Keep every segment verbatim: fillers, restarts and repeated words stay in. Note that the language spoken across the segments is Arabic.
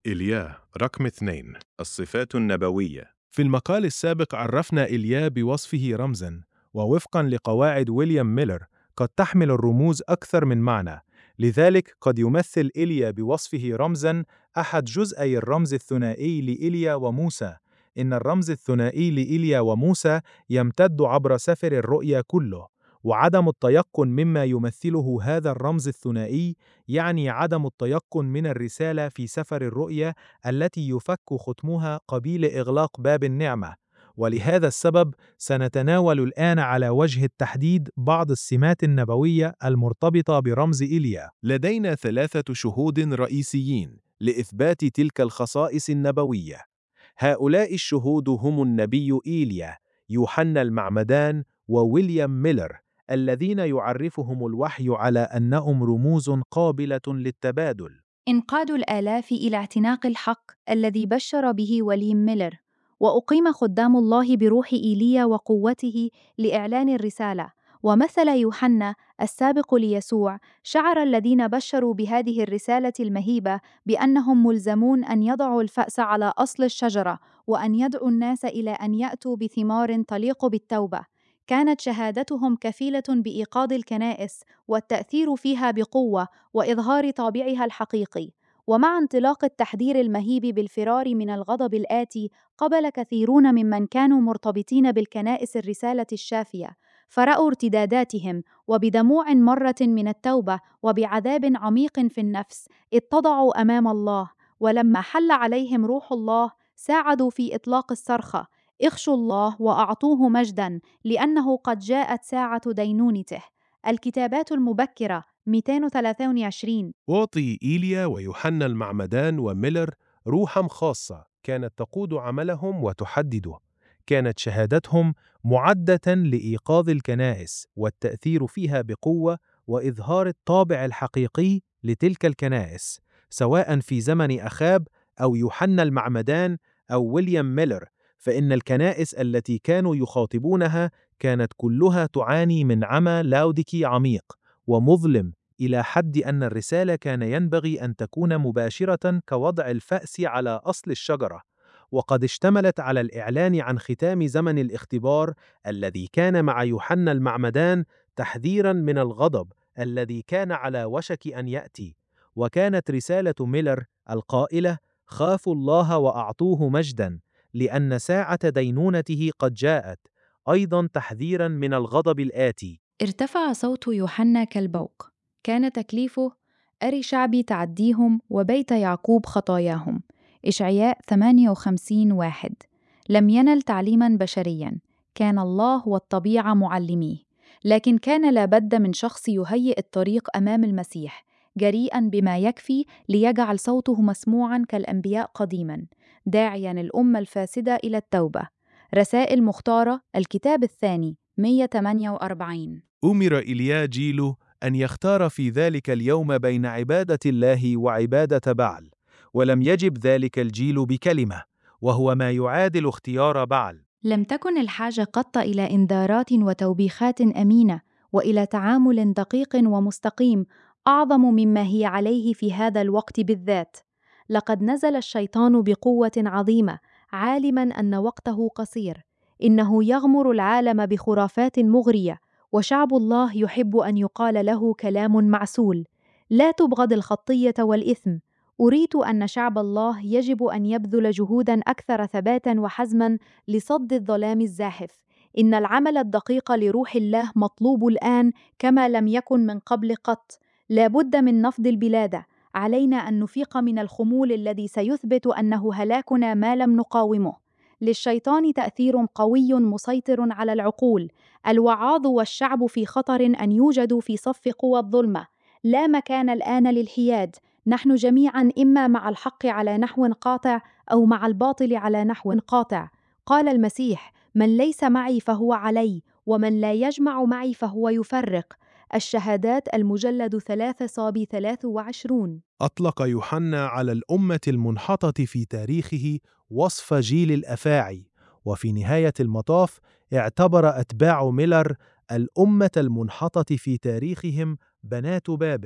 إيليا رقم اثنين. الصفات النبوية. في المقال السابق عرفنا إيليا بوصفه رمزاً، ووفقاً لقواعد ويليام ميلر قد تحمل الرموز أكثر من معنى، لذلك قد يمثل إيليا بوصفه رمزاً أحد جزئي الرمز الثنائي لإيليا وموسى. إن الرمز الثنائي لإيليا وموسى يمتد عبر سفر الرؤيا كله، وعدم التيقن مما يمثله هذا الرمز الثنائي يعني عدم التيقن من الرسالة في سفر الرؤيا التي يفك ختمها قبيل إغلاق باب النعمة. ولهذا السبب سنتناول الآن على وجه التحديد بعض السمات النبوية المرتبطة برمز إيليا. لدينا ثلاثة شهود رئيسيين لإثبات تلك الخصائص النبوية. هؤلاء الشهود هم النبي إيليا، يوحنا المعمدان، وويليام ميلر، الذين يعرفهم الوحي على أنهم رموز قابلة للتبادل. انقاد الآلاف إلى اعتناق الحق الذي بشر به وليم ميلر، وأقيم خدام الله بروح إيليا وقوته لإعلان الرسالة. ومثل يوحنا السابق ليسوع شعر الذين بشروا بهذه الرسالة المهيبة بأنهم ملزمون أن يضعوا الفأس على أصل الشجرة، وأن يدعوا الناس إلى أن يأتوا بثمار تليق بالتوبة. كانت شهادتهم كفيلة بإيقاظ الكنائس والتأثير فيها بقوة وإظهار طابعها الحقيقي. ومع انطلاق التحذير المهيب بالفرار من الغضب الآتي، قبل كثيرون ممن كانوا مرتبطين بالكنائس الرسالة الشافية، فرأوا ارتداداتهم، وبدموع مرة من التوبة وبعذاب عميق في النفس اتضعوا أمام الله. ولما حل عليهم روح الله ساعدوا في إطلاق الصرخة: اخشوا الله وأعطوه مجداً، لأنه قد جاءت ساعة دينونته. الكتابات المبكرة مئتين وثلاثة وعشرين. أعطي إيليا ويوحنا المعمدان وميلر روحاً خاصة كانت تقود عملهم وتحدده. كانت شهادتهم معدة لإيقاظ الكنائس والتأثير فيها بقوة وإظهار الطابع الحقيقي لتلك الكنائس، سواء في زمن أخاب أو يوحنا المعمدان أو ويليام ميلر، فإن الكنائس التي كانوا يخاطبونها كانت كلها تعاني من عمى لاوديكي عميق ومظلم، إلى حد أن الرسالة كان ينبغي أن تكون مباشرة كوضع الفأس على أصل الشجرة، وقد اشتملت على الإعلان عن ختام زمن الاختبار الذي كان مع يوحنا المعمدان تحذيراً من الغضب الذي كان على وشك أن يأتي. وكانت رسالة ميلر القائلة: خافوا الله وأعطوه مجداً لأن ساعة دينونته قد جاءت، أيضاً تحذيراً من الغضب الآتي. ارتفع صوت يوحنا كالبوق، كان تكليفه: أري شعبي تعديهم وبيت يعقوب خطاياهم. إشعياء ثمانية وخمسين واحد. لم ينل تعليماً بشرياً، كان الله والطبيعة معلميه، لكن كان لابد من شخص يهيئ الطريق أمام المسيح، جريئاً بما يكفي ليجعل صوته مسموعاً كالأنبياء قديماً، داعياً الأمة الفاسدة إلى التوبة. رسائل مختارة، الكتاب الثاني، مئة وثمانية وأربعين. أمر إيليا جيله أن يختار في ذلك اليوم بين عبادة الله وعبادة بعل، ولم يجب ذلك الجيل بكلمة، وهو ما يعادل اختيار بعل. لم تكن الحاجة قط إلى إنذارات وتوبيخات أمينة، وإلى تعامل دقيق ومستقيم أعظم مما هي عليه في هذا الوقت بالذات. لقد نزل الشيطان بقوة عظيمة، عالماً أن وقته قصير. إنه يغمر العالم بخرافات مغرية، وشعب الله يحب أن يقال له كلام معسول: لا تبغض الخطية والإثم. أريد أن شعب الله يجب أن يبذل جهوداً أكثر ثباتاً وحزماً لصد الظلام الزاحف. إن العمل الدقيق لروح الله مطلوب الآن كما لم يكن من قبل قط. لا بد من نفض البلاد. علينا أن نفيق من الخمول الذي سيثبت أنه هلاكنا ما لم نقاومه. للشيطان تأثير قوي مسيطر على العقول. الوعاظ والشعب في خطر أن يوجدوا في صف قوى الظلمة. لا مكان الآن للحياد. نحن جميعاً إما مع الحق على نحو قاطع أو مع الباطل على نحو قاطع. قال المسيح: من ليس معي فهو علي، ومن لا يجمع معي فهو يفرق. الشهادات المجلد ثلاثة صابي ثلاث وعشرون. أطلق يوحنا على الأمة المنحطة في تاريخه وصف جيل الأفاعي، وفي نهاية المطاف اعتبر أتباع ميلر الأمة المنحطة في تاريخهم بنات بابل،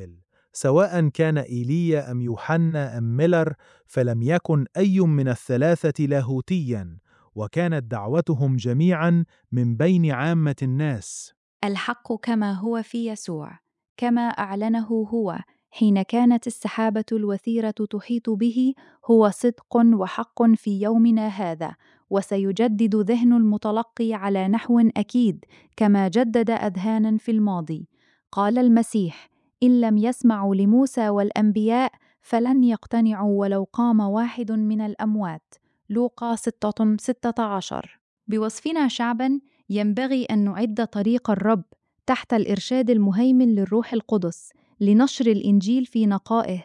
سواء كان إيليا أم يوحنا أم ميلر، فلم يكن أي من الثلاثة لاهوتياً، وكانت دعوتهم جميعاً من بين عامة الناس. الحق كما هو في يسوع، كما أعلنه هو حين كانت السحابة الوثيرة تحيط به، هو صدق وحق في يومنا هذا، وسيجدد ذهن المتلقي على نحو أكيد كما جدد أذهانا في الماضي. قال المسيح: إن لم يسمعوا لموسى والأنبياء فلن يقتنعوا ولو قام واحد من الأموات. لوقا ستة ستة عشر. بوصفنا شعبا ينبغي أن نعد طريق الرب تحت الإرشاد المهيمن للروح القدس لنشر الإنجيل في نقائه.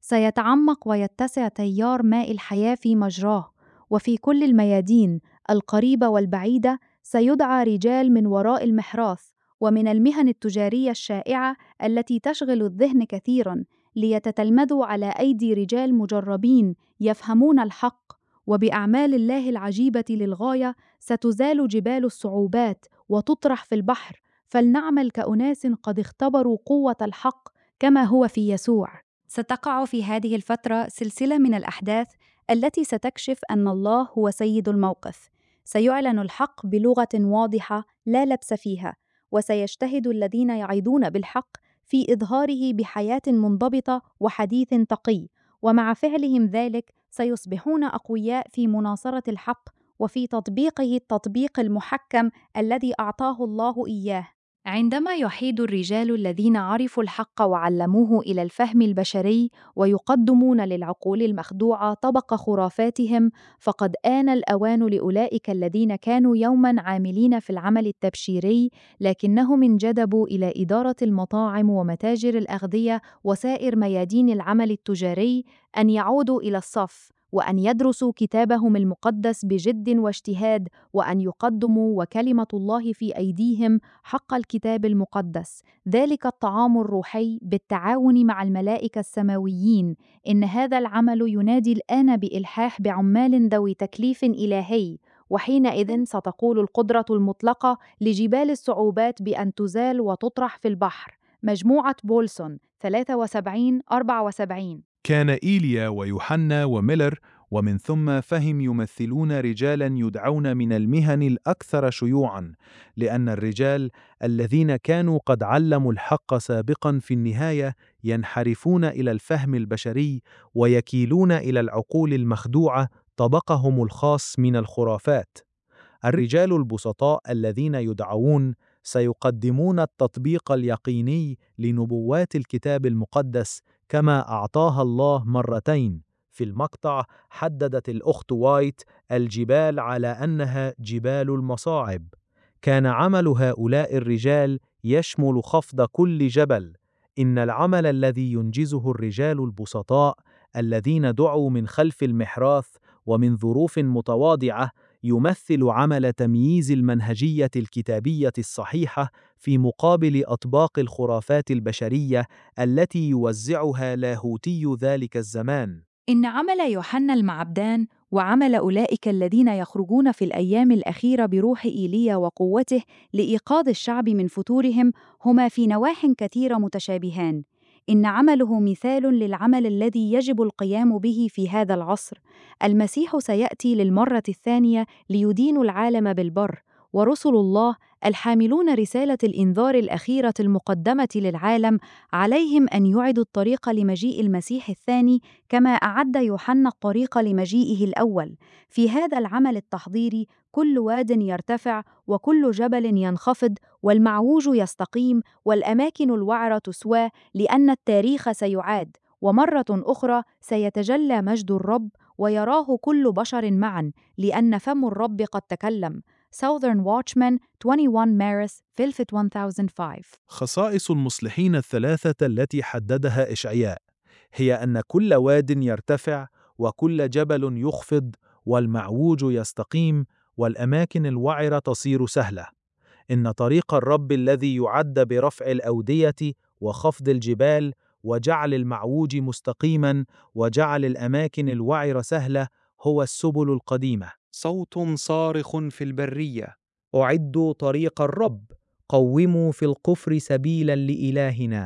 سيتعمق ويتسع تيار ماء الحياة في مجراه، وفي كل الميادين القريبة والبعيدة سيدعى رجال من وراء المحراث ومن المهن التجارية الشائعة التي تشغل الذهن كثيراً، ليتتلمذوا على أيدي رجال مجربين يفهمون الحق. وبأعمال الله العجيبة للغاية ستزال جبال الصعوبات وتطرح في البحر، فلنعمل كأناس قد اختبروا قوة الحق كما هو في يسوع. ستقع في هذه الفترة سلسلة من الأحداث التي ستكشف أن الله هو سيد الموقف. سيعلن الحق بلغة واضحة لا لبس فيها، وسيجتهد الذين يعيدون بالحق في إظهاره بحياة منضبطة وحديث تقي، ومع فعلهم ذلك سيصبحون أقوياء في مناصرة الحق وفي تطبيقه التطبيق المحكم الذي أعطاه الله إياه. عندما يحيد الرجال الذين عرفوا الحق وعلموه إلى الفهم البشري ويقدمون للعقول المخدوعة طبق خرافاتهم، فقد آن الأوان لأولئك الذين كانوا يوماً عاملين في العمل التبشيري لكنهم انجذبوا إلى إدارة المطاعم ومتاجر الأغذية وسائر ميادين العمل التجاري أن يعودوا إلى الصف، وأن يدرسوا كتابهم المقدس بجد واجتهاد، وأن يقدموا وكلمة الله في أيديهم حق الكتاب المقدس، ذلك الطعام الروحي بالتعاون مع الملائكة السماويين. إن هذا العمل ينادي الآن بإلحاح بعمال ذوي تكليف إلهي، وحينئذ ستقول القدرة المطلقة لجبال الصعوبات بأن تزال وتطرح في البحر. مجموعة بولسون ثلاثة وسبعين أربعة وسبعين. كان إيليا ويوحنا وميلر ومن ثم فهم يمثلون رجالا يدعون من المهن الأكثر شيوعا، لأن الرجال الذين كانوا قد علموا الحق سابقا في النهاية ينحرفون إلى الفهم البشري ويكيلون إلى العقول المخدوعة طبقهم الخاص من الخرافات. الرجال البسطاء الذين يدعون سيقدمون التطبيق اليقيني لنبوات الكتاب المقدس كما أعطاها الله مرتين. في المقطع حددت الأخت وايت الجبال على أنها جبال المصاعب. كان عمل هؤلاء الرجال يشمل خفض كل جبل. إن العمل الذي ينجزه الرجال البسطاء الذين دعوا من خلف المحراث ومن ظروف متواضعة يمثل عمل تمييز المنهجية الكتابية الصحيحة في مقابل أطباق الخرافات البشرية التي يوزعها لاهوتي ذلك الزمان. إن عمل يوحنا المعمدان وعمل أولئك الذين يخرجون في الأيام الأخيرة بروح إيليا وقوته لإيقاظ الشعب من فتورهم هما في نواح كثيرة متشابهان. إن عمله مثال للعمل الذي يجب القيام به في هذا العصر. المسيح سيأتي للمرة الثانية ليدين العالم بالبر، ورسل الله الحاملون رسالة الإنذار الأخيرة المقدمة للعالم عليهم أن يعدوا الطريق لمجيء المسيح الثاني كما أعد يوحنا الطريق لمجيئه الأول. في هذا العمل التحضيري كل واد يرتفع وكل جبل ينخفض، والمعوج يستقيم والأماكن الوعرة تسوى، لأن التاريخ سيعاد، ومرة أخرى سيتجلى مجد الرب ويراه كل بشر معا، لأن فم الرب قد تكلم. Southern Watchman واحد وعشرين مارس فيلفت ألف وخمسة. خصائص المصلحين الثلاثة التي حددها إشعياء هي أن كل واد يرتفع وكل جبل يخفض والمعوج يستقيم والأماكن الوعرة تصير سهلة. إن طريق الرب الذي يعد برفع الأودية وخفض الجبال وجعل المعوج مستقيما وجعل الأماكن الوعرة سهلة هو السبل القديمة. صوت صارخ في البرية: أعدوا طريق الرب، قوموا في القفر سبيلا لإلهنا،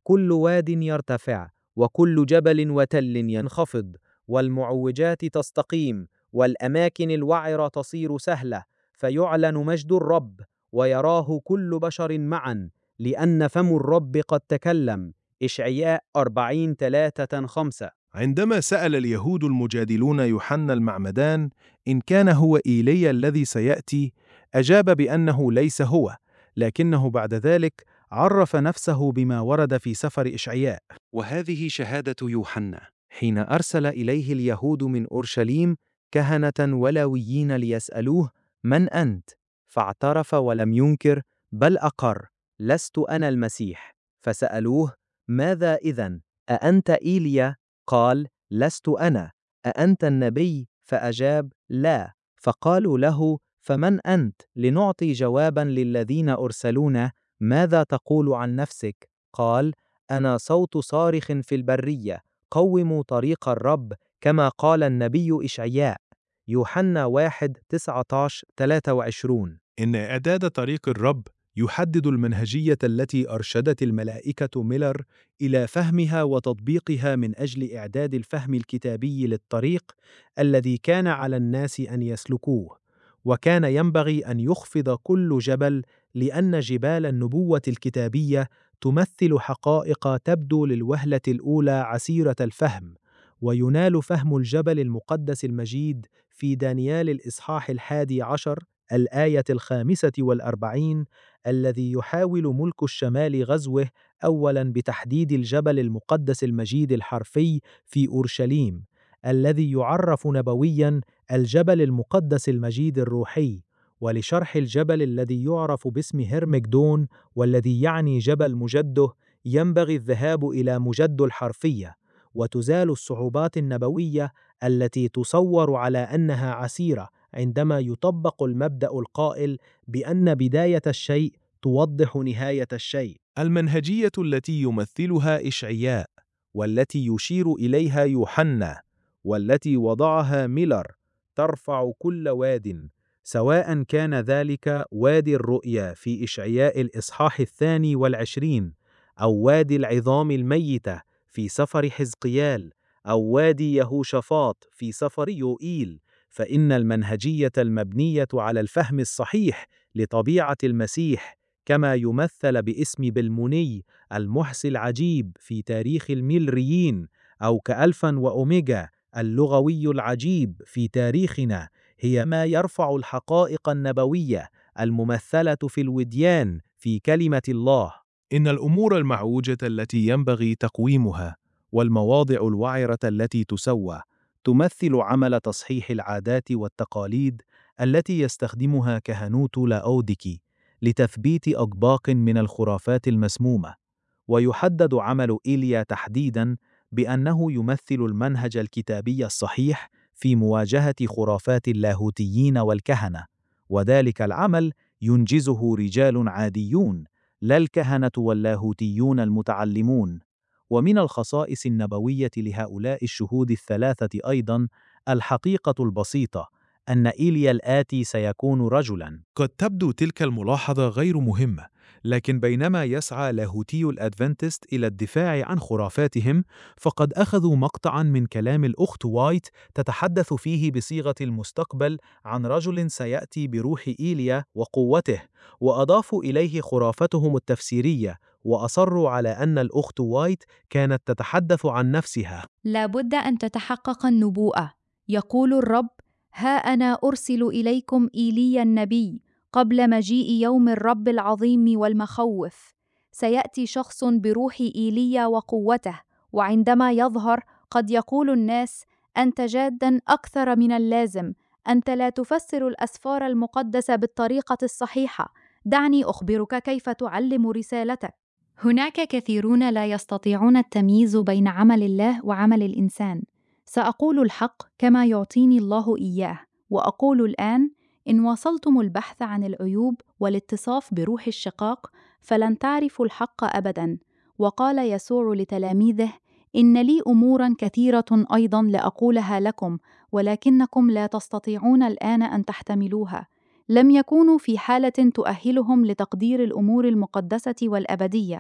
كل واد يرتفع وكل جبل وتل ينخفض، والمعوجات تستقيم، والأماكن الوعرة تصير سهلة، فيعلن مجد الرب ويراه كل بشر معا، لأن فم الرب قد تكلم. إشعياء أربعين ثلاثة خمسة. عندما سأل اليهود المجادلون يوحنا المعمدان إن كان هو إيليا الذي سيأتي، أجاب بأنه ليس هو، لكنه بعد ذلك عرف نفسه بما ورد في سفر إشعياء. وهذه شهادة يوحنا حين أرسل إليه اليهود من أورشليم كهنة ولويين ليسألوه: من أنت؟ فاعترف ولم ينكر، بل أقر: لست أنا المسيح. فسألوه: ماذا إذن؟ أأنت إيليا؟ قال: لست أنا. أأنت النبي؟ فأجاب: لا. فقالوا له: فمن أنت؟ لنعطي جوابا للذين أرسلونا. ماذا تقول عن نفسك؟ قال: أنا صوت صارخ في البرية، قوموا طريق الرب، كما قال النبي إشعياء. يوحنا واحد تسعة عشر ثلاثة وعشرين. إن إعداد طريق الرب يحدد المنهجية التي أرشدت الملائكة ميلر إلى فهمها وتطبيقها من أجل إعداد الفهم الكتابي للطريق الذي كان على الناس أن يسلكوه. وكان ينبغي أن يخفض كل جبل، لأن جبال النبوة الكتابية تمثل حقائق تبدو للوهلة الأولى عسيرة الفهم، وينال فهم الجبل المقدس المجيد في دانيال الإصحاح الحادي عشر الآية الخامسة والأربعين، الذي يحاول ملك الشمال غزوه أولاً بتحديد الجبل المقدس المجيد الحرفي في أورشليم، الذي يعرف نبوياً الجبل المقدس المجيد الروحي، ولشرح الجبل الذي يعرف باسم هرمجدون والذي يعني جبل مجده، ينبغي الذهاب إلى مجد الحرفية، وتزال الصعوبات النبوية التي تصور على أنها عسيرة عندما يطبق المبدأ القائل بأن بداية الشيء توضح نهاية الشيء. المنهجية التي يمثلها إشعياء، والتي يشير إليها يوحنا، والتي وضعها ميلر، ترفع كل واد، سواء كان ذلك وادي الرؤيا في إشعياء الإصحاح الثاني والعشرين، أو وادي العظام الميتة في سفر حزقيال، أو وادي يهوشافاط في سفر يوئيل، فإن المنهجية المبنية على الفهم الصحيح لطبيعة المسيح، كما يمثل باسم بلموني المحصي العجيب في تاريخ الميلريين، أو كألفا وأوميجا اللغوي العجيب في تاريخنا، هي ما يرفع الحقائق النبوية الممثلة في الوديان في كلمة الله. إن الأمور المعوجة التي ينبغي تقويمها والمواضع الوعرة التي تسوى تمثل عمل تصحيح العادات والتقاليد التي يستخدمها كهنوت لاأوديكي لتثبيت أطباق من الخرافات المسمومة. ويحدد عمل إيليا تحديداً بأنه يمثل المنهج الكتابي الصحيح في مواجهة خرافات اللاهوتيين والكهنة، وذلك العمل ينجزه رجال عاديون، لا الكهنة واللاهوتيون المتعلمون. ومن الخصائص النبوية لهؤلاء الشهود الثلاثة أيضاً الحقيقة البسيطة أن إيليا الآتي سيكون رجلاً. قد تبدو تلك الملاحظة غير مهمة، لكن بينما يسعى لاهوتي الأدفنتست إلى الدفاع عن خرافاتهم، فقد أخذوا مقطعاً من كلام الأخت وايت تتحدث فيه بصيغة المستقبل عن رجل سيأتي بروح إيليا وقوته، وأضافوا إليه خرافتهم التفسيرية، وأصروا على أن الأخت وايت كانت تتحدث عن نفسها. لا بد أن تتحقق النبوءة. يقول الرب: ها أنا أرسل إليكم إيليا النبي قبل مجيء يوم الرب العظيم والمخوف. سيأتي شخص بروح إيليا وقوته، وعندما يظهر قد يقول الناس: أنت جاداً أكثر من اللازم، أنت لا تفسر الأسفار المقدسة بالطريقة الصحيحة، دعني أخبرك كيف تعلم رسالتك. هناك كثيرون لا يستطيعون التمييز بين عمل الله وعمل الإنسان. سأقول الحق كما يعطيني الله إياه، وأقول الآن: إن واصلتم البحث عن العيوب والاتصاف بروح الشقاق فلن تعرفوا الحق أبداً. وقال يسوع لتلاميذه: إن لي أموراً كثيرة أيضاً لأقولها لكم، ولكنكم لا تستطيعون الآن أن تحتملوها. لم يكونوا في حالة تؤهلهم لتقدير الأمور المقدسة والأبدية،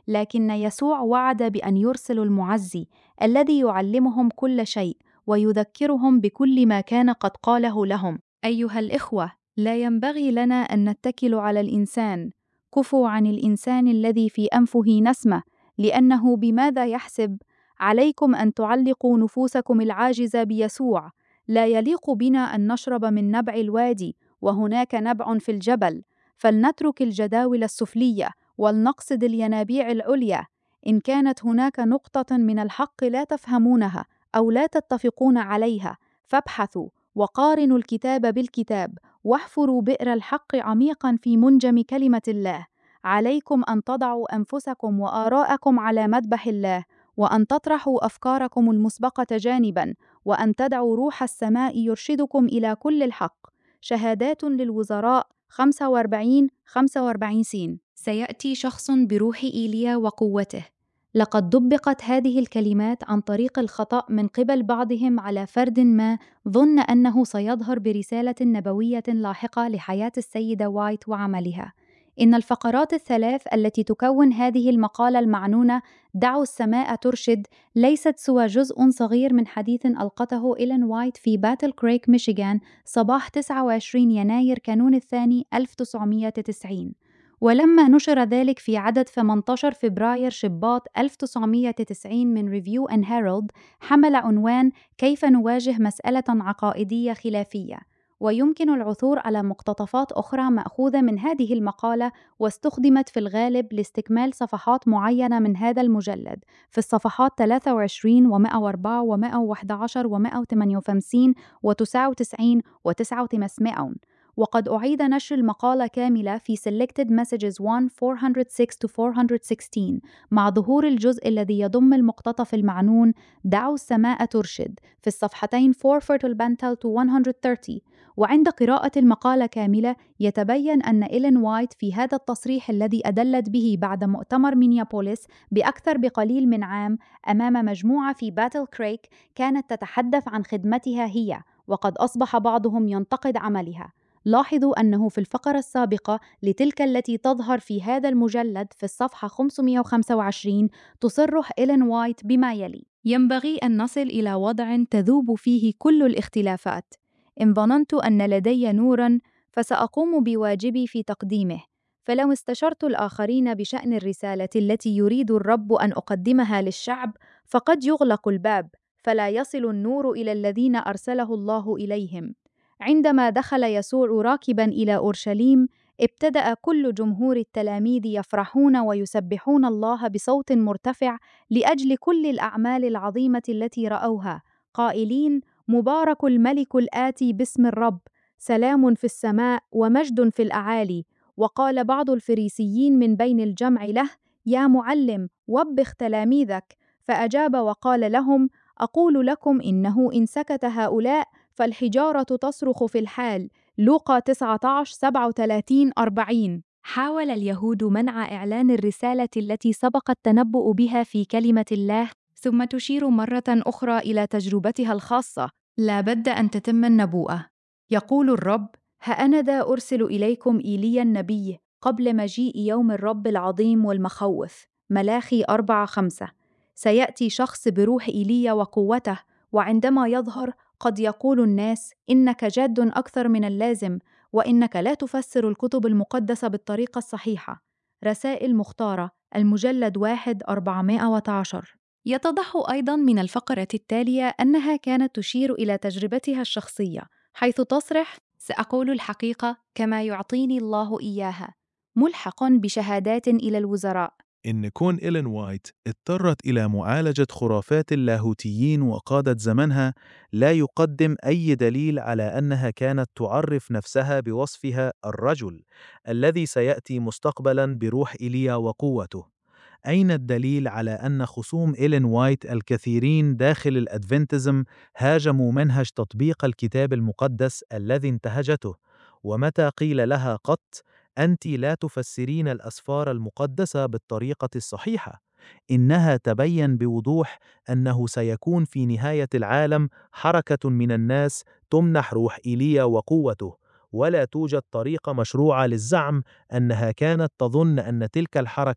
لكن يسوع وعد بأن يرسل المعزي الذي يعلمهم كل شيء ويذكرهم بكل ما كان قد قاله لهم. أيها الإخوة، لا ينبغي لنا أن نتكل على الإنسان. كفوا عن الإنسان الذي في أنفه نسمة، لأنه بماذا يحسب؟ عليكم أن تعلقوا نفوسكم العاجزة بيسوع. لا يليق بنا أن نشرب من نبع الوادي وهناك نبع في الجبل، فلنترك الجداول السفلية ولنقصد الينابيع العليا. إن كانت هناك نقطة من الحق لا تفهمونها أو لا تتفقون عليها، فابحثوا وقارنوا الكتاب بالكتاب، واحفروا بئر الحق عميقاً في منجم كلمة الله. عليكم أن تضعوا أنفسكم وآراءكم على مذبح الله، وأن تطرحوا أفكاركم المسبقة جانباً، وأن تدعوا روح السماء يرشدكم إلى كل الحق. شهادات للوزراء خمسة وأربعين خمسة وأربعين سين. سيأتي شخص بروح إيليا وقوته. لقد دبقت هذه الكلمات عن طريق الخطأ من قبل بعضهم على فرد ما ظن أنه سيظهر برسالة نبوية لاحقة لحياة السيدة وايت وعملها. إن الفقرات الثلاث التي تكون هذه المقالة المعنونة دعوا السماء ترشد ليست سوى جزء صغير من حديث ألقته إيلين وايت في باتل كريك ميشيغان صباح تسعة وعشرين يناير كانون الثاني ألف وتسعمائة وتسعين. ولما نشر ذلك في عدد ثمانية عشر فبراير شباط ألف وتسعمائة وتسعين من ريفيو أند هيرالد، حمل عنوان كيف نواجه مسألة عقائدية خلافية. ويمكن العثور على مقتطفات أخرى مأخوذة من هذه المقالة واستخدمت في الغالب لاستكمال صفحات معينة من هذا المجلد في الصفحات ثلاثة وعشرين ومئة وأربعة ومئة وأحد عشر ومئة وثمانية وخمسين وتسعة وتسعين وتسعة وخمسمائة. وقد أعيد نشر المقالة كاملة في Selected Messages واحد أربعمائة وستة to أربعمائة وستة عشر مع ظهور الجزء الذي يضم المقتطف المعنون دعوا السماء ترشد في الصفحتين أربعة Fertile Bantal to مئة وثلاثين. وعند قراءة المقالة كاملة يتبين أن إيلين وايت في هذا التصريح الذي أدلت به بعد مؤتمر مينيابوليس بأكثر بقليل من عام أمام مجموعة في باتل كريك كانت تتحدث عن خدمتها هي، وقد أصبح بعضهم ينتقد عملها. لاحظوا أنه في الفقرة السابقة لتلك التي تظهر في هذا المجلد في الصفحة خمسمئة وخمسة وعشرين تصرح إيلين وايت بما يلي: ينبغي أن نصل إلى وضع تذوب فيه كل الاختلافات. إن ظننت أن لدي نوراً فسأقوم بواجبي في تقديمه، فلو استشرت الآخرين بشأن الرسالة التي يريد الرب أن أقدمها للشعب فقد يغلق الباب، فلا يصل النور إلى الذين أرسله الله إليهم. عندما دخل يسوع راكباً إلى أورشليم، ابتدأ كل جمهور التلاميذ يفرحون ويسبحون الله بصوت مرتفع لأجل كل الأعمال العظيمة التي رأوها، قائلين: مبارك الملك الآتي باسم الرب، سلام في السماء ومجد في الأعالي. وقال بعض الفريسيين من بين الجمع له: يا معلم، وبخ تلاميذك. فأجاب وقال لهم: أقول لكم إنه إن سكت هؤلاء فالحجارة تصرخ في الحال. لوقا تسعة عشر سبعة وثلاثين أربعين. حاول اليهود منع إعلان الرسالة التي سبق التنبؤ بها في كلمة الله، ثم تشير مرة أخرى إلى تجربتها الخاصة: لا بد أن تتم النبوءة. يقول الرب: ها أنا ذا أرسل إليكم إيليا النبي قبل مجيء يوم الرب العظيم والمخوف. ملاخي أربعة خمسة. سيأتي شخص بروح إيليا وقوته، وعندما يظهر قد يقول الناس: إنك جاد أكثر من اللازم، وإنك لا تفسر الكتب المقدسة بالطريقة الصحيحة. رسائل مختارة، المجلد واحد أربعمائة وعشرة. يتضح أيضاً من الفقرة التالية أنها كانت تشير إلى تجربتها الشخصية، حيث تصرح: سأقول الحقيقة كما يعطيني الله إياها، ملحق بشهادات إلى الوزراء. إن كون إيلين وايت اضطرت إلى معالجة خرافات اللاهوتيين وقادة زمنها لا يقدم أي دليل على أنها كانت تعرف نفسها بوصفها الرجل الذي سيأتي مستقبلاً بروح إيليا وقوته. أين الدليل على أن خصوم إيلين وايت الكثيرين داخل الأدفنتزم هاجموا منهج تطبيق الكتاب المقدس الذي انتهجته؟ ومتى قيل لها قط: أنت لا تفسرين الأسفار المقدسة بالطريقة الصحيحة؟ إنها تبين بوضوح أنه سيكون في نهاية العالم حركة من الناس تمنح روح إيليا وقوته، ولا توجد طريقة مشروعة للزعم أنها كانت تظن أن تلك الحركة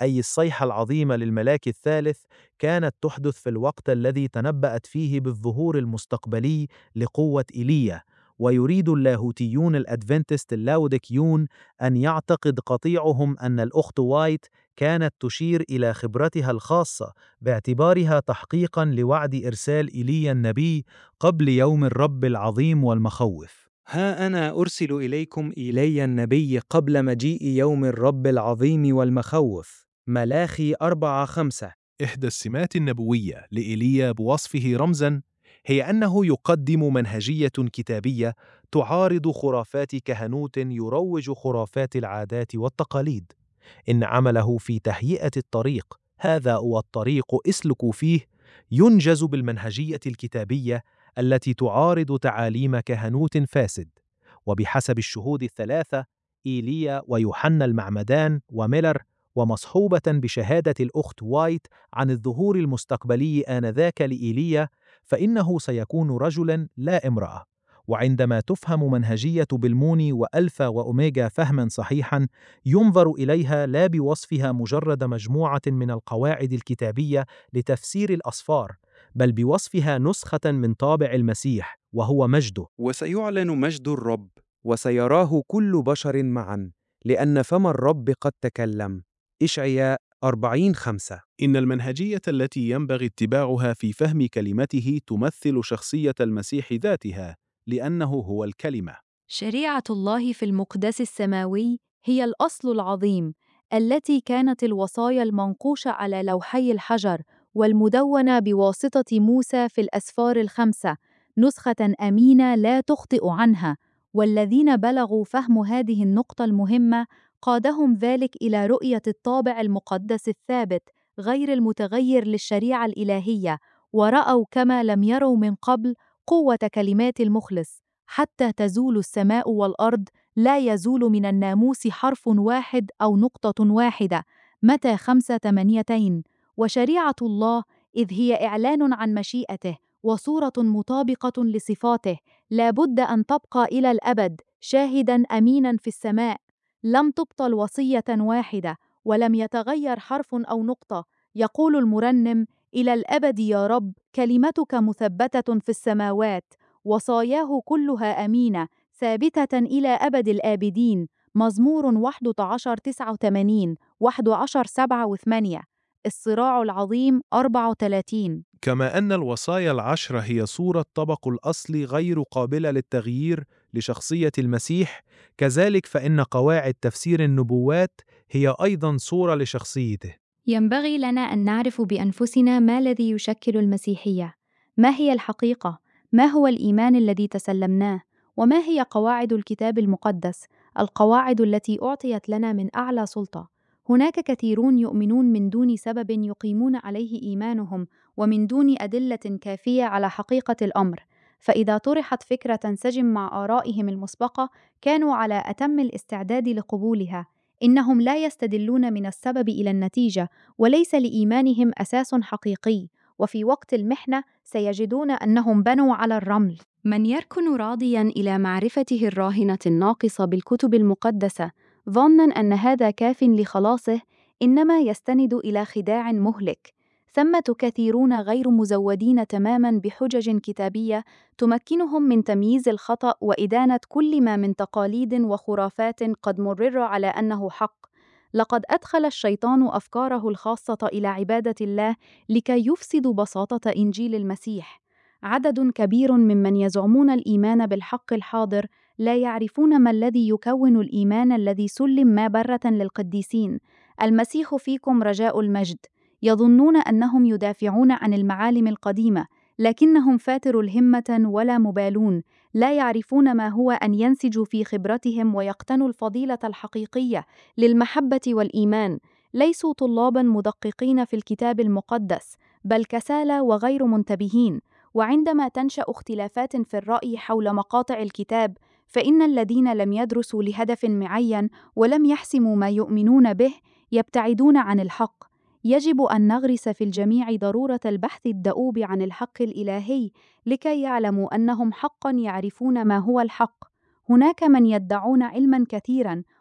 أي الصيحة العظيمة للملاك الثالث، كانت تحدث في الوقت الذي تنبأت فيه بالظهور المستقبلي لقوة إيليا. ويريد اللاهوتيون الأدفنتست اللاوديكيون أن يعتقد قطيعهم أن الأخت وايت كانت تشير إلى خبرتها الخاصة باعتبارها تحقيقاً لوعد إرسال إيليا النبي قبل يوم الرب العظيم والمخوف. ها أنا أرسل إليكم إيليا النبي قبل مجيء يوم الرب العظيم والمخوف. ملاخي أربعة خمسة. إحدى السمات النبوية لإيليا بوصفه رمزاً هي أنه يقدم منهجية كتابية تعارض خرافات كهنوت يروج خرافات العادات والتقاليد. إن عمله في تهيئة الطريق، هذا هو الطريق اسلكوا فيه، ينجز بالمنهجية الكتابية التي تعارض تعاليم كهنوت فاسد. وبحسب الشهود الثلاثة، إيليا ويوحنا المعمدان وميلر، ومصحوبة بشهادة الأخت وايت عن الظهور المستقبلي آنذاك لإيليا، فإنه سيكون رجلاً لا امرأة. وعندما تفهم منهجية بالموني وألفا وأوميجا فهماً صحيحاً، ينظر إليها لا بوصفها مجرد مجموعة من القواعد الكتابية لتفسير الأسفار، بل بوصفها نسخة من طابع المسيح وهو مجده. وسيعلن مجد الرب وسيراه كل بشر معا، لأن فم الرب قد تكلم. إشعياء أربعين خمسة. إن المنهجية التي ينبغي اتباعها في فهم كلمته تمثل شخصية المسيح ذاتها، لأنه هو الكلمة. شريعة الله في المقدس السماوي هي الأصل العظيم التي كانت الوصايا المنقوشة على لوحي الحجر والمدونة بواسطة موسى في الأسفار الخمسة، نسخة أمينة لا تخطئ عنها. والذين بلغوا فهم هذه النقطة المهمة قادهم ذلك إلى رؤية الطابع المقدس الثابت غير المتغير للشريعة الإلهية، ورأوا كما لم يروا من قبل قوة كلمات المخلص. حتى تزول السماء والأرض لا يزول من الناموس حرف واحد أو نقطة واحدة. متى خمسة ثمانيتين. وشريعة الله إذ هي إعلان عن مشيئته وصورة مطابقة لصفاته، لا بد أن تبقى إلى الأبد شاهداً أميناً في السماء. لم تبطل وصية واحدة ولم يتغير حرف أو نقطة. يقول المرنم: إلى الأبد يا رب كلمتك مثبتة في السماوات، وصاياه كلها أمينة ثابتة إلى أبد الآبدين. مزمور واحد عشر تسعة وثمانين، واحد عشر سبعة وثمانية. الصراع العظيم أربعة وثلاثين. كما أن الوصايا العشرة هي صورة طبق الأصل غير قابلة للتغيير لشخصية المسيح، كذلك فإن قواعد تفسير النبوات هي أيضاً صورة لشخصيته. ينبغي لنا أن نعرف بأنفسنا ما الذي يشكل المسيحية، ما هي الحقيقة، ما هو الإيمان الذي تسلمناه، وما هي قواعد الكتاب المقدس، القواعد التي أعطيت لنا من أعلى سلطة. هناك كثيرون يؤمنون من دون سبب يقيمون عليه إيمانهم، ومن دون أدلة كافية على حقيقة الأمر، فإذا طرحت فكرة تنسجم مع آرائهم المسبقة كانوا على أتم الاستعداد لقبولها. إنهم لا يستدلون من السبب إلى النتيجة، وليس لإيمانهم أساس حقيقي، وفي وقت المحنة سيجدون أنهم بنوا على الرمل. من يركن راضياً إلى معرفته الراهنة الناقصة بالكتب المقدسة ظناً أن هذا كاف لخلاصه، إنما يستند إلى خداع مهلك. ثمة كثيرون غير مزودين تماماً بحجج كتابية تمكنهم من تمييز الخطأ وإدانة كل ما من تقاليد وخرافات قد مرر على أنه حق. لقد أدخل الشيطان أفكاره الخاصة إلى عبادة الله لكي يفسدوا بساطة إنجيل المسيح. عدد كبير ممن يزعمون الإيمان بالحق الحاضر لا يعرفون ما الذي يكون الإيمان الذي سلم ما برة للقديسين. المسيح فيكم رجاء المجد. يظنون أنهم يدافعون عن المعالم القديمة، لكنهم فاتروا الهمة ولا مبالون. لا يعرفون ما هو أن ينسجوا في خبرتهم ويقتنوا الفضيلة الحقيقية للمحبة والإيمان. ليسوا طلاباً مدققين في الكتاب المقدس، بل كسالى وغير منتبهين. وعندما تنشأ اختلافات في الرأي حول مقاطع الكتاب، فإن الذين لم يدرسوا لهدف معين ولم يحسموا ما يؤمنون به يبتعدون عن الحق. يجب أن نغرس في الجميع ضرورة البحث الدؤوب عن الحق الإلهي لكي يعلموا أنهم حقاً يعرفون ما هو الحق. هناك من يدعون علماً كثيراً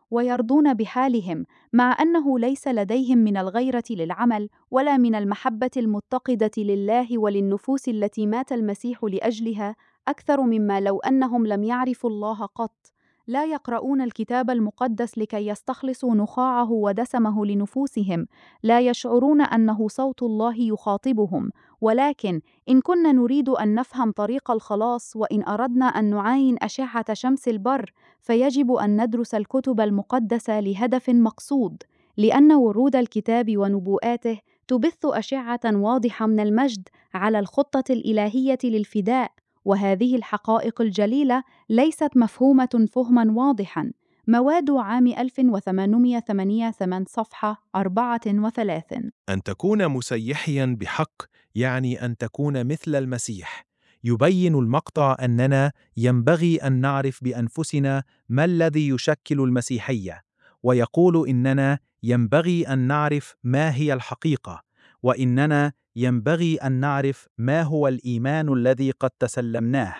ويرضون بحالهم، مع أنه ليس لديهم من الغيرة للعمل ولا من المحبة المتقدة لله وللنفوس التي مات المسيح لأجلها أكثر مما لو أنهم لم يعرفوا الله قط. لا يقرؤون الكتاب المقدس لكي يستخلصوا نخاعه ودسمه لنفوسهم، لا يشعرون أنه صوت الله يخاطبهم. ولكن إن كنا نريد أن نفهم طريق الخلاص، وإن أردنا أن نعاين أشعة شمس البر، فيجب أن ندرس الكتب المقدسة لهدف مقصود، لأن ورود الكتاب ونبوءاته تبث أشعة واضحة من المجد على الخطة الإلهية للفداء، وهذه الحقائق الجليلة ليست مفهومة فهماً واضحاً. مواد عام ألف وثمانمائة وثمانية وثمانين صفحة أربعة وثلاثين. أن تكون مسيحياً بحق يعني أن تكون مثل المسيح. يبين المقطع أننا ينبغي أن نعرف بأنفسنا ما الذي يشكل المسيحية، ويقول إننا ينبغي أن نعرف ما هي الحقيقة، وإننا ينبغي أن نعرف ما هو الإيمان الذي قد تسلمناه،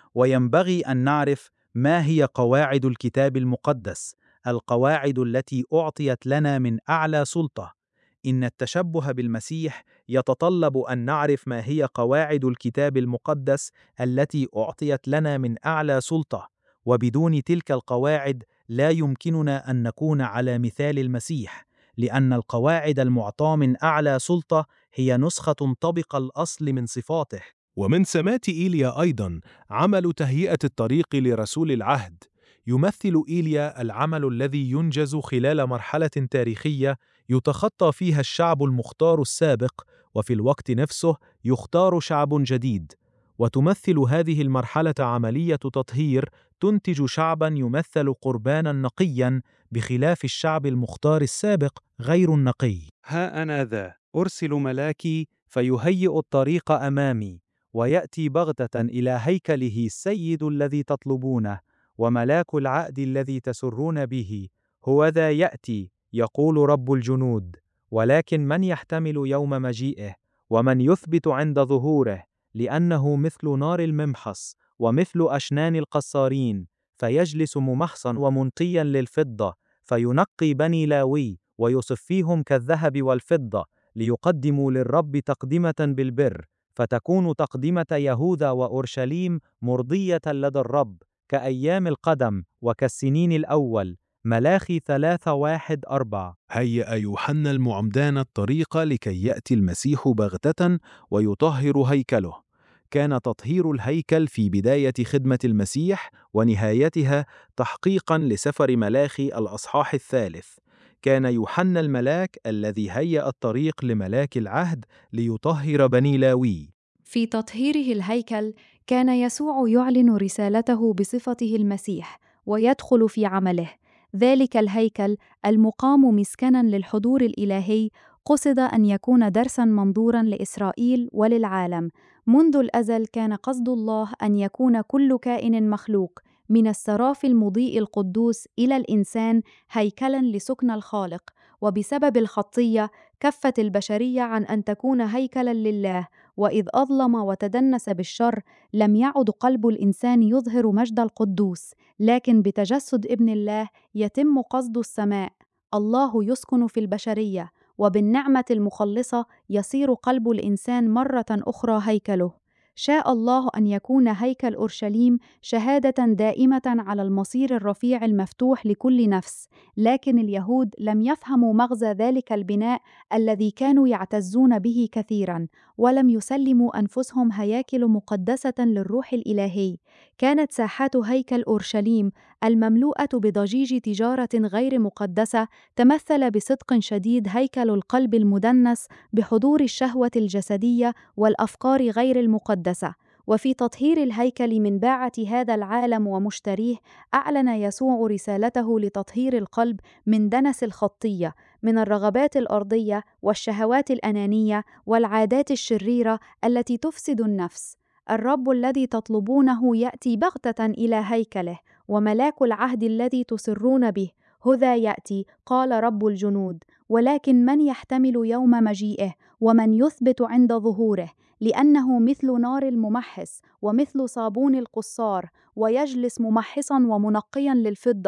وينبغي أن نعرف ما هي قواعد الكتاب المقدس، القواعد التي أعطيت لنا من أعلى سلطة. إن التشبه بالمسيح يتطلب أن نعرف ما هي قواعد الكتاب المقدس التي أعطيت لنا من أعلى سلطة، وبدون تلك القواعد لا يمكننا أن نكون على مثال المسيح، لأن القواعد المعطاة من أعلى سلطة هي نسخة طبق الأصل من صفاته. ومن سمات إيليا أيضاً عمل تهيئة الطريق لرسول العهد. يمثل إيليا العمل الذي ينجز خلال مرحلة تاريخية يتخطى فيها الشعب المختار السابق، وفي الوقت نفسه يختار شعب جديد. وتمثل هذه المرحلة عملية تطهير تنتج شعباً يمثل قرباناً نقياً، بخلاف الشعب المختار السابق غير النقي. ها أنا ذا أرسل ملاكي فيهيئ الطريق أمامي، ويأتي بغتة إلى هيكله السيد الذي تطلبونه، وملاك العهد الذي تسرون به هو ذا يأتي، يقول رب الجنود. ولكن من يحتمل يوم مجيئه، ومن يثبت عند ظهوره؟ لأنه مثل نار الممحص ومثل أشنان القصارين، فيجلس ممحصا ومنقيا للفضة، فينقي بني لاوي ويصفيهم كالذهب والفضة، ليقدموا للرب تقدمة بالبر، فتكون تقدمة يهوذا وأورشليم مرضية لدى الرب كأيام القدم وكالسنين الأول. ملاخي ثلاثة واحد أربعة. هيأ يوحنا المعمدان الطريق لكي يأتي المسيح بغتة ويطهر هيكله. كان تطهير الهيكل في بداية خدمة المسيح ونهايتها تحقيقاً لسفر ملاخي الأصحاح الثالث. كان يوحنا الملاك الذي هيأ الطريق لملاك العهد ليطهر بني لاوي. في تطهيره الهيكل كان يسوع يعلن رسالته بصفته المسيح ويدخل في عمله. ذلك الهيكل المقام مسكناً للحضور الإلهي قصد أن يكون درساً منظوراً لإسرائيل وللعالم. منذ الأزل كان قصد الله أن يكون كل كائن مخلوق، من السراف المضيء القدوس إلى الإنسان، هيكلاً لسكن الخالق. وبسبب الخطية كفت البشرية عن أن تكون هيكلاً لله، وإذ أظلم وتدنس بالشر لم يعد قلب الإنسان يظهر مجد القدوس، لكن بتجسد ابن الله يتم قصد السماء. الله يسكن في البشرية، وبالنعمة المخلصة يصير قلب الإنسان مرة أخرى هيكله. شاء الله أن يكون هيكل أورشليم شهادة دائمة على المصير الرفيع المفتوح لكل نفس، لكن اليهود لم يفهموا مغزى ذلك البناء الذي كانوا يعتزون به كثيراً، ولم يسلموا أنفسهم هياكل مقدسة للروح الإلهي. كانت ساحات هيكل أورشليم المملوءة بضجيج تجارة غير مقدسة تمثل بصدق شديد هيكل القلب المدنس بحضور الشهوة الجسدية والأفكار غير المقدسة. وفي تطهير الهيكل من باعة هذا العالم ومشتريه، أعلن يسوع رسالته لتطهير القلب من دنس الخطية، من الرغبات الأرضية والشهوات الأنانية والعادات الشريرة التي تفسد النفس. الرب الذي تطلبونه يأتي بغتة إلى هيكله، وملاك العهد الذي تسرون به هذا يأتي، قال رب الجنود. ولكن من يحتمل يوم مجيئه، ومن يثبت عند ظهوره؟ لأنه مثل نار الممحص ومثل صابون القصار، ويجلس ممحصا ومنقيا للفضة،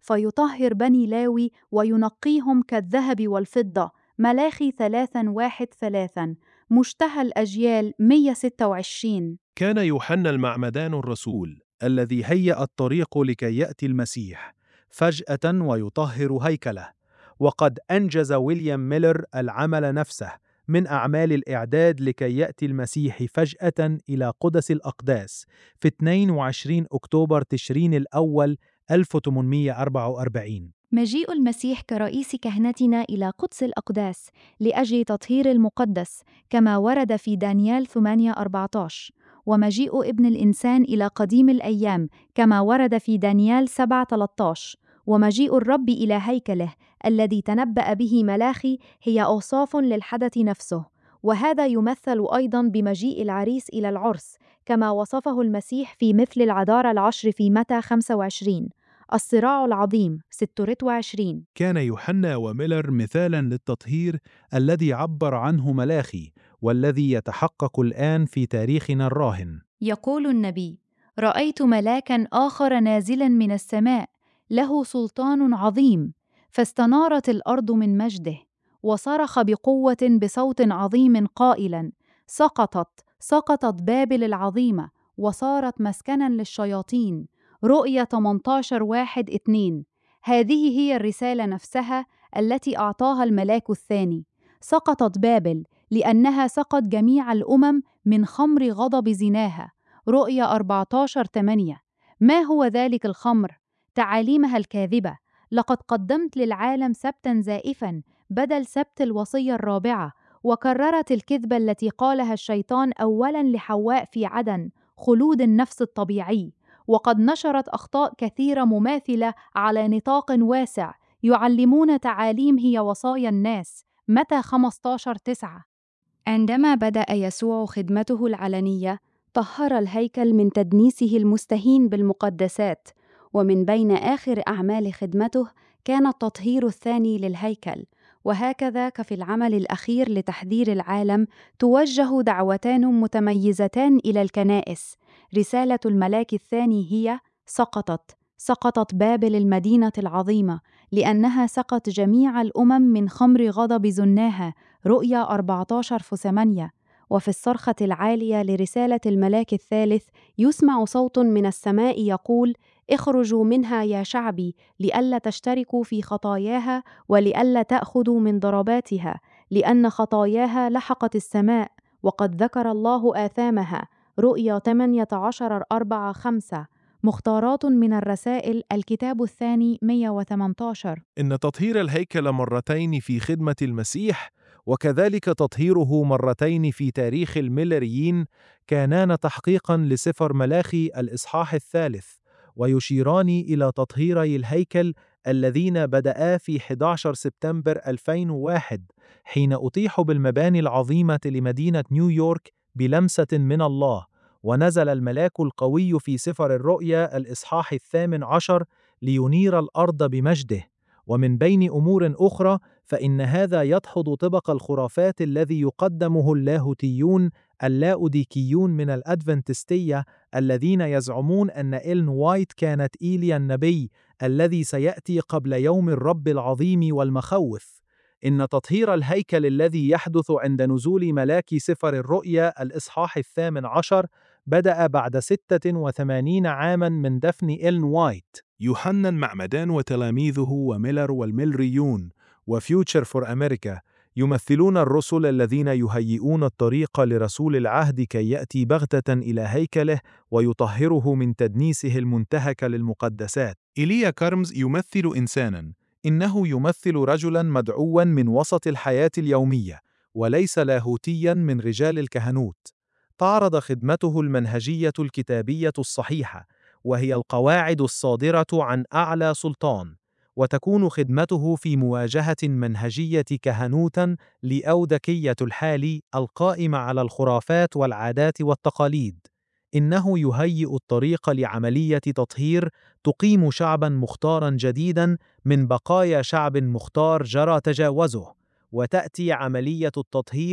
فيطهر بني لاوي وينقيهم كالذهب والفضة. ملاخي ثلاثة واحد ثلاثة. مشتهى الأجيال مئة وستة وعشرين. كان يوحنا المعمدان الرسول الذي هيأ الطريق لكي يأتي المسيح فجأة ويطهر هيكله، وقد أنجز ويليام ميلر العمل نفسه من أعمال الإعداد لكي يأتي المسيح فجأة إلى قدس الأقداس في اثنين وعشرين أكتوبر تشرين الأول ألف وثمانمئة وأربعة وأربعين. مجيء المسيح كرئيس كهنتنا إلى قدس الأقداس لأجل تطهير المقدس كما ورد في دانيال ثمانية أربعة عشر، ومجيء ابن الإنسان إلى قديم الأيام كما ورد في دانيال سبعة ثلاثة عشر، ومجيء الرب إلى هيكله الذي تنبأ به ملاخي هي أوصاف للحدث نفسه. وهذا يمثل أيضاً بمجيء العريس إلى العرس كما وصفه المسيح في مثل العذارى العشر في متى خمسة وعشرين. الصراع العظيم ستة وعشرين. كان يوحنا وميلر مثالاً للتطهير الذي عبر عنه ملاخي والذي يتحقق الآن في تاريخنا الراهن. يقول النبي: رأيت ملاكاً آخر نازلاً من السماء له سلطان عظيم، فاستنارت الأرض من مجده، وصرخ بقوة بصوت عظيم قائلاً: سقطت سقطت بابل العظيمة وصارت مسكناً للشياطين. رؤية ثمانية عشر واحد اثنين. هذه هي الرسالة نفسها التي أعطاها الملاك الثاني. سقطت بابل لأنها سقط جميع الأمم من خمر غضب زناها. رؤية أربعة عشر ثمانية. ما هو ذلك الخمر؟ تعاليمها الكاذبة. لقد قدمت للعالم سبتاً زائفاً بدل سبت الوصية الرابعة، وكررت الكذبة التي قالها الشيطان أولاً لحواء في عدن: خلود النفس الطبيعي. وقد نشرت أخطاء كثيرة مماثلة على نطاق واسع، يعلمون تعاليم هي وصايا الناس. متى خمسة عشر تسعة. عندما بدأ يسوع خدمته العلنية، طهر الهيكل من تدنيسه المستهين بالمقدسات، ومن بين آخر أعمال خدمته كان التطهير الثاني للهيكل. وهكذا كفي العمل الأخير لتحذير العالم توجه دعوتان متميزتان إلى الكنائس. رسالة الملاك الثاني هي: سقطت سقطت بابل المدينة العظيمة لأنها سقت جميع الأمم من خمر غضب زناها. رؤيا أربعة عشر ثمانية. وفي الصرخة العالية لرسالة الملاك الثالث يسمع صوت من السماء يقول: اخرجوا منها يا شعبي، لئلا تشتركوا في خطاياها ولئلا تأخذوا من ضرباتها، لأن خطاياها لحقت السماء، وقد ذكر الله آثامها. رؤيا ثمانية عشر أربعة خمسة. مختارات من الرسائل، الكتاب الثاني مئة وثمانية عشر. إن تطهير الهيكل مرتين في خدمة المسيح وكذلك تطهيره مرتين في تاريخ الميلريين كانان تحقيقاً لسفر ملاخي الإصحاح الثالث، ويشيران إلى تطهيري الهيكل الذين بدأا في أحد عشر سبتمبر ألفين وواحد حين أطيحوا بالمباني العظيمة لمدينة نيويورك بلمسة من الله. ونزل الملاك القوي في سفر الرؤيا الإصحاح الثامن عشر لينير الأرض بمجده. ومن بين أمور أخرى فإن هذا يدحض طبق الخرافات الذي يقدمه اللاهوتيون اللاوديكيون من الأدفنتستية الذين يزعمون أن إلين وايت كانت إيليا النبي الذي سيأتي قبل يوم الرب العظيم والمخوف. إن تطهير الهيكل الذي يحدث عند نزول ملاك سفر الرؤيا الإصحاح الثامن عشر بدأ بعد ستة وثمانين عاماً من دفن إلين وايت. يوحنا المعمدان وتلاميذه وميلر والميلريون وفيوتشر فور أمريكا يمثلون الرسل الذين يهيئون الطريق لرسول العهد كي يأتي بغتة إلى هيكله ويطهره من تدنيسه المنتهك للمقدسات. إيليا كارمز يمثل إنساناً، إنه يمثل رجلاً مدعواً من وسط الحياة اليومية وليس لاهوتياً من رجال الكهنوت. تعرض خدمته المنهجية الكتابية الصحيحة، وهي القواعد الصادرة عن أعلى سلطان، وتكون خدمته في مواجهة منهجية كهنوتاً لأودكية الحال القائمة على الخرافات والعادات والتقاليد. إنه يهيئ الطريق لعملية تطهير تقيم شعباً مختاراً جديداً من بقايا شعب مختار جرى تجاوزه، وتأتي عملية التطهير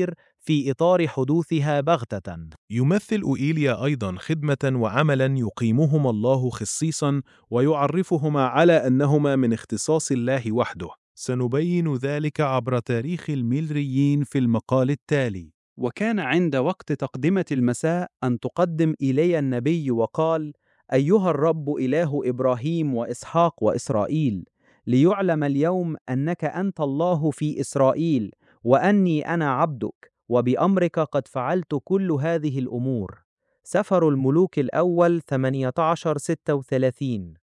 في إطار حدوثها بغتة. يمثل إيليا أيضا خدمة وعملا يقيمهما الله خصيصا ويعرفهما على أنهما من اختصاص الله وحده. سنبين ذلك عبر تاريخ الميلريين في المقال التالي. وكان عند وقت تقدمة المساء أن تقدم إيليا النبي وقال: أيها الرب إله إبراهيم وإسحاق وإسرائيل، ليعلم اليوم أنك أنت الله في إسرائيل، وأني أنا عبدك، وبأمرك قد فعلت كل هذه الأمور. سفر الملوك الأول ثمانية عشر ستة وثلاثين.